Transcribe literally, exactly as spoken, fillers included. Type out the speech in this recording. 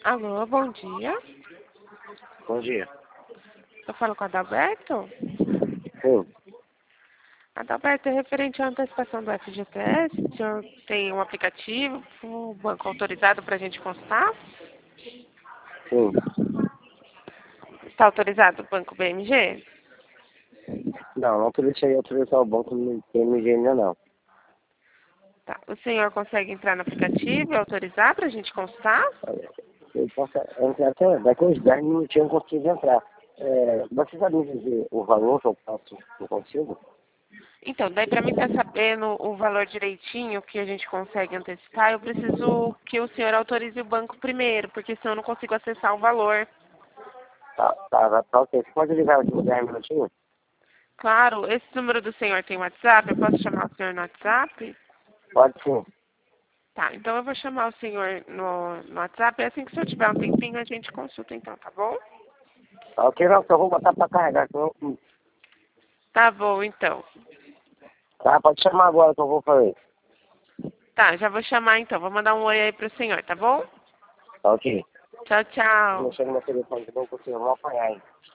Alô, bom dia. Bom dia. Eu falo com o Adalberto? Sim. Adalberto, é referente à antecipação do F G T S. O senhor tem um aplicativo, um banco autorizado para a gente constar? Sim. Está autorizado o banco B M G? Não, não autorizei autorizar o banco no P M G ainda não. Tá. O senhor consegue entrar no aplicativo e autorizar para a gente constar? Eu posso entrar até daqui uns dez minutinhos eu consigo entrar. É, você sabe me dizer o valor que eu posso, que eu consigo? Então, daí para mim estar sabendo o valor direitinho que a gente consegue antecipar, eu preciso que o senhor autorize o banco primeiro, porque senão eu não consigo acessar o valor. Tá, tá, tá, tá ok. Você pode ligar daqui uns dez minutinhos? Claro, esse número do senhor tem WhatsApp? Eu posso chamar o senhor no WhatsApp? Pode sim. Tá, então eu vou chamar o senhor no, no WhatsApp. E assim que o senhor tiver um tempinho, a gente consulta então, tá bom? Tá ok, não, que eu vou botar pra carregar. Que eu, Tá bom, então. tá, pode chamar agora que eu vou fazer. Tá, já vou chamar então. Vou mandar um oi aí pro senhor, tá bom? Tá ok. Tchau, Tô tchau. mexendo no meu telefone, que eu não consigo, eu vou apanhar aí.